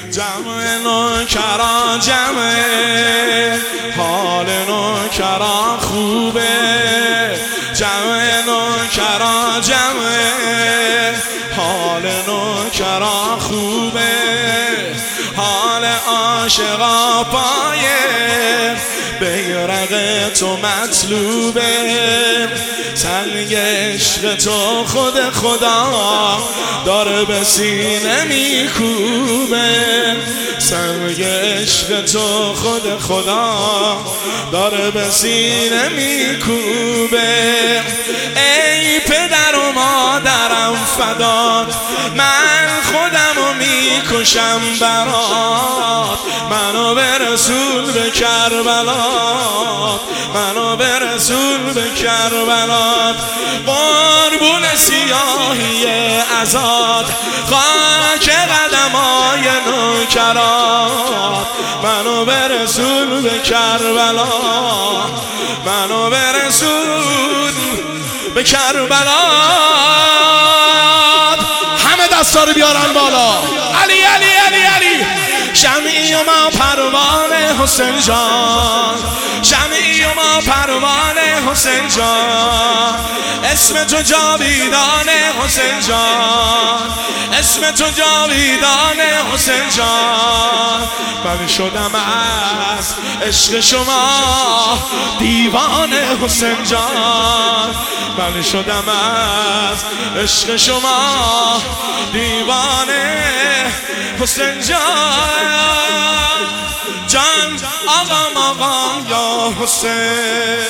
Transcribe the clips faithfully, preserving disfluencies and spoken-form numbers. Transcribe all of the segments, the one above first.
جمع نوکران جمع حال نوکران خوبه جمع نوکران جمع حال نوکران خوبه حال عاشقا پایه بیرق تو مطلوبه سنگ عشق تو خود خدا داره به سینه میکوبه سنگ عشق تو خود خدا داره به سینه میکوبه ای پدر و مادرم فدات من خودمو میکشم برات منو برسون به کربلات منو برسون به کربلات قربون سیاهی ازاد خاک قدمای نوکرات منو برسون به کربلات منو برسون به کربلات همه دستا رو بیارن بالا علی علی علی علی شمعی و ما پروانه حسین جان شمعی و ما پروانه حسین جان اسم تو جاویدانه حسین جان اسم تو جاویدانه حسین جان من شدم از عشق شما دیوانه حسین جان من شدم از عشق شما دیوانه حسین جان جان آقام آقام یا حسین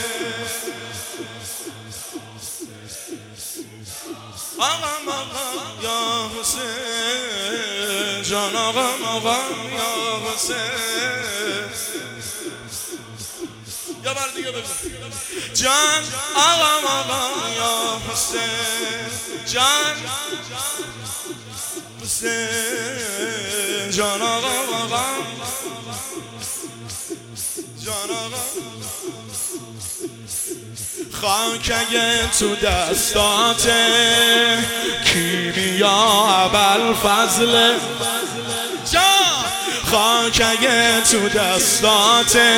آقام آقام یا حسین جان آقام آقام یا حسین یا بار دیگه بگو جان آقام آقام یا حسین جان حسین جان آقام آقام جان آقام خاک اگه تو دستاته کیمیا ابوالفضل جان خاک اگه تو دستاته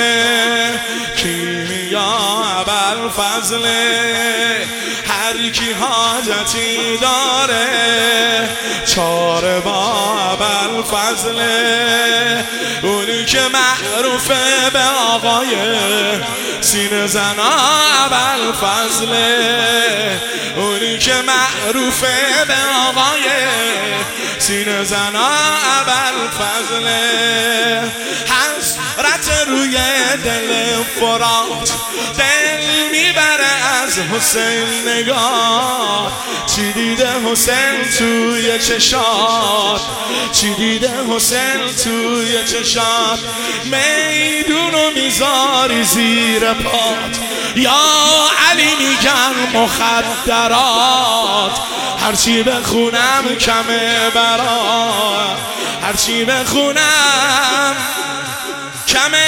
کیمیا ابوالفضل هر کی حاجتی داره چاره با ابوالفضل اونی که معروفه به آقای سینه زنا ابوالفضل اونی که معروفه به آقای سینه زنا ابوالفضل حسرت روی دل فرات دل میبره از حسین نگاه چی دیده حسین توی چشات چی دیده حسین توی چشات میدونو میذاری زیر پات یا علی میگن مخدرات هرچی بخونم کمه برات هرچی بخونم کمه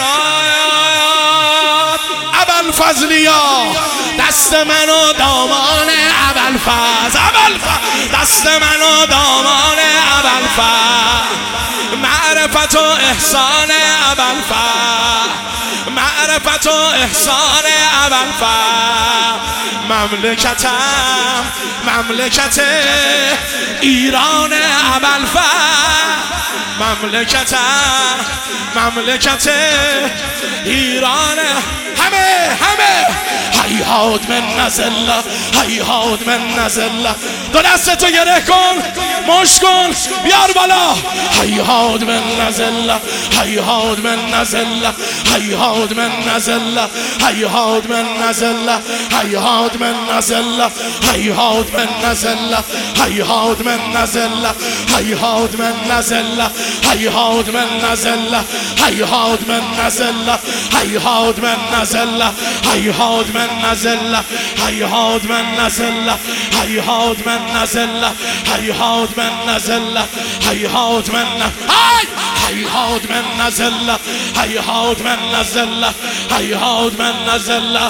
برات ابوالفضلیا دست منو دامان ابوالفضل ابوالفضل دست منو دامان ابوالفضل معرفت و احسان ابوالفضل معرفت و احسان ابوالفضل مملکتم مملکت ایران ابوالفضل مملکتم مملکت ایران همه همه هیهات من نزله هیهات من نزله دو دستتو گره کن مش کن بیار بالا هیهات من نزله هیهات من نزله هیهات من نزله هیهات من نزله هیهات من نزله هیهات من نزله هیهات من نزله هیهات من نزله هیهات من نزله هیهات من نزله هیهات من نزله هیهات من نزله هیهات من نزله هیهات من نزله هیهات من نزله هیهات من هیهات من نزله هیهات من نزله هیهات من نزله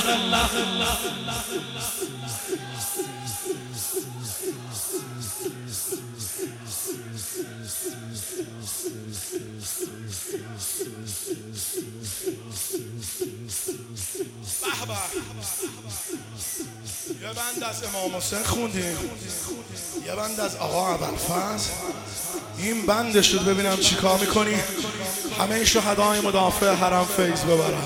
یه بند از امام حسین خوندیم، یه بند از آقا ابوالفضل. این بندش رو ببینم چی کار میکنی همه شهدای مدافع حرم فیض ببرم.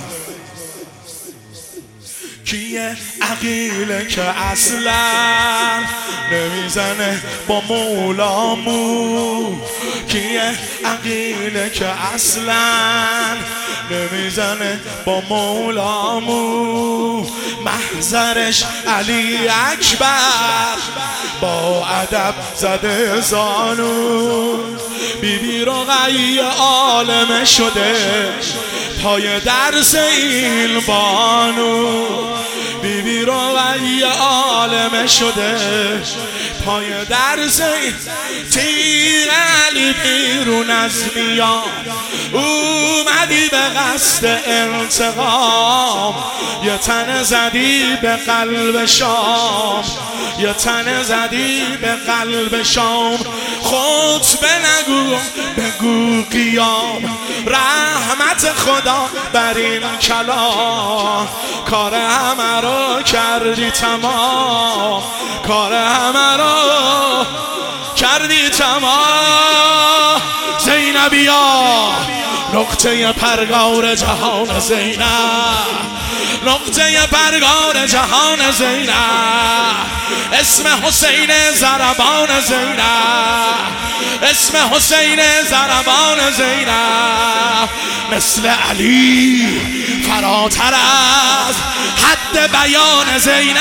کیه عقیله که اصلا نمیزنه با مولامو؟ کیه عقیله که اصلا نمیزنه با مولامو؟ محضرش علی اکبر با ادب زده زانو. بیبی رقیه عالمه شده پای درس این بانو. بیبی رقیه عالمه شده پای درس این. تیغ علی بیرون از میان اومدی به قصد انتقام. یه تن زدی به قلب شام، یه تن زدی به قلب شام. خطبه نگو بگو قیام. رحمت خدا بر این کلام. کار همه رو کردی تمام، کار همه رو کردی تمام. زینبیا نقطه پرگار جهان زینب، نقطه پرگار جهان زینب. اسم حسین ضربان زینب، اسم حسین ضربان زینب. مثل علی فراتر از حد بیان زینب.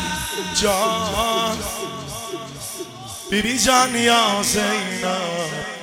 جان بیبی جان یا زینب.